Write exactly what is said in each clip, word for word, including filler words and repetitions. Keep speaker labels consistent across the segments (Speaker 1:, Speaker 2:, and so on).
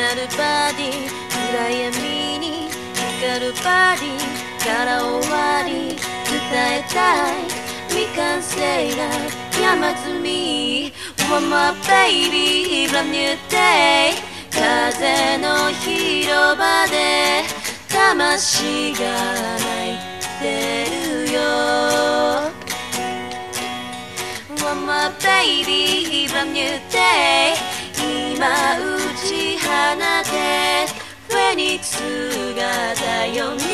Speaker 1: なるバディ暗闇に光るバディから終わり伝えたい未完成な山積み One more baby brand new day 風の広場で魂が泣いてるよ One more baby brand new day 今打ち放てフェニックスが太陽に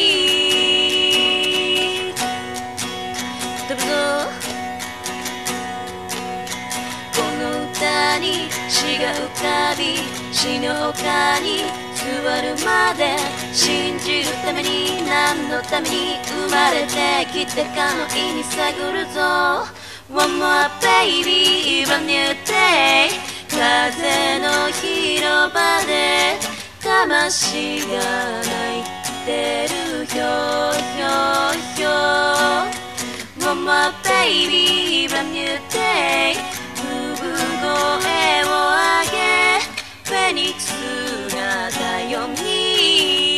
Speaker 1: 飛ぶぞこの歌に詩が浮かび死の丘に座るまで信じるために何のために生まれてきたかの意味探るぞ One more baby brand new day 風の広場で魂が泣いてるひょひょひょ One more baby brand new day 産声を上げフェニックスが太陽に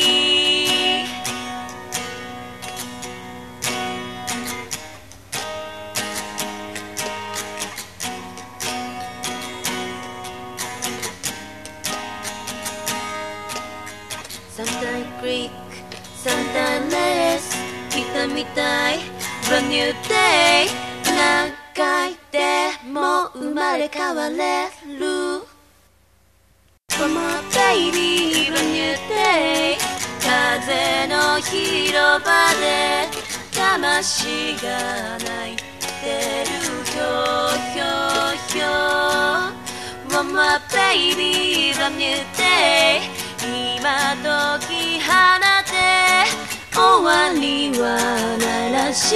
Speaker 1: サンタイクリックサンタイレース来たみたい Brand new day 何回でも生まれ変われる One more baby brand new day 風の広場で魂が泣いてるひょひょひょ One more baby brand new day 今解き放て終わりはないらし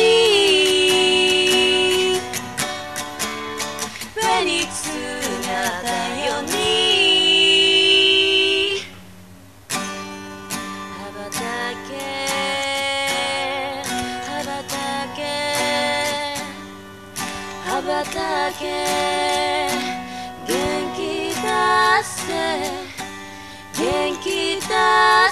Speaker 1: いフェニックスが太陽に羽ばたけ羽ばたけ羽ばたけ元気出せ元気出